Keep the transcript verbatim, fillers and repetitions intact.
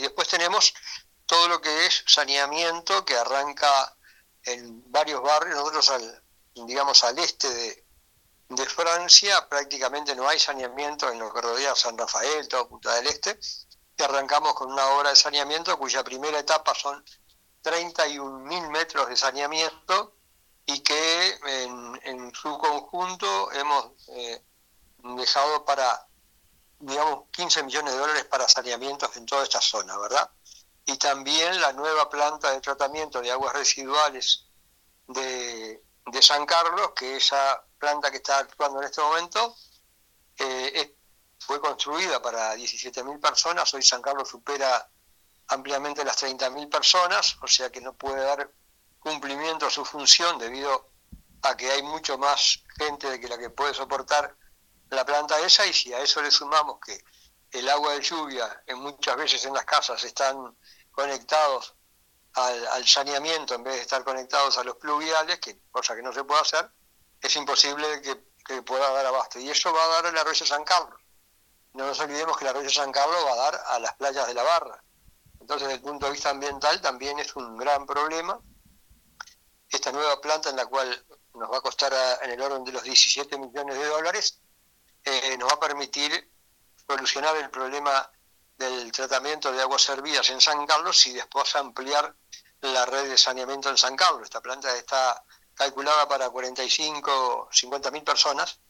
Y después tenemos todo lo que es saneamiento, que arranca en varios barrios. Nosotros, al, digamos, al este de, de Francia, prácticamente no hay saneamiento en lo que rodea San Rafael, toda Punta del Este, y arrancamos con una obra de saneamiento cuya primera etapa son treinta y un mil metros de saneamiento, y que en, en su conjunto hemos eh, dejado para, digamos, quince millones de dólares para saneamientos en toda esta zona, ¿verdad? Y también la nueva planta de tratamiento de aguas residuales de, de San Carlos, que esa planta que está actuando en este momento eh, es, fue construida para diecisiete mil personas. Hoy San Carlos supera ampliamente las treinta mil personas, o sea que no puede dar cumplimiento a su función debido a que hay mucho más gente de que la que puede soportar la planta esa. Y si a eso le sumamos que el agua de lluvia en muchas veces en las casas están conectados al, al saneamiento en vez de estar conectados a los pluviales, que cosa que no se puede hacer, es imposible que, que pueda dar abasto. Y eso va a dar el arroyo San Carlos. No nos olvidemos que el arroyo San Carlos va a dar a las playas de la Barra. Entonces, desde el punto de vista ambiental, también es un gran problema. Esta nueva planta, en la cual nos va a costar a, en el orden de los diecisiete millones de dólares, eh, nos va a permitir solucionar el problema del tratamiento de aguas servidas en San Carlos y después ampliar la red de saneamiento en San Carlos. Esta planta está calculada para cuarenta y cinco, cincuenta mil personas,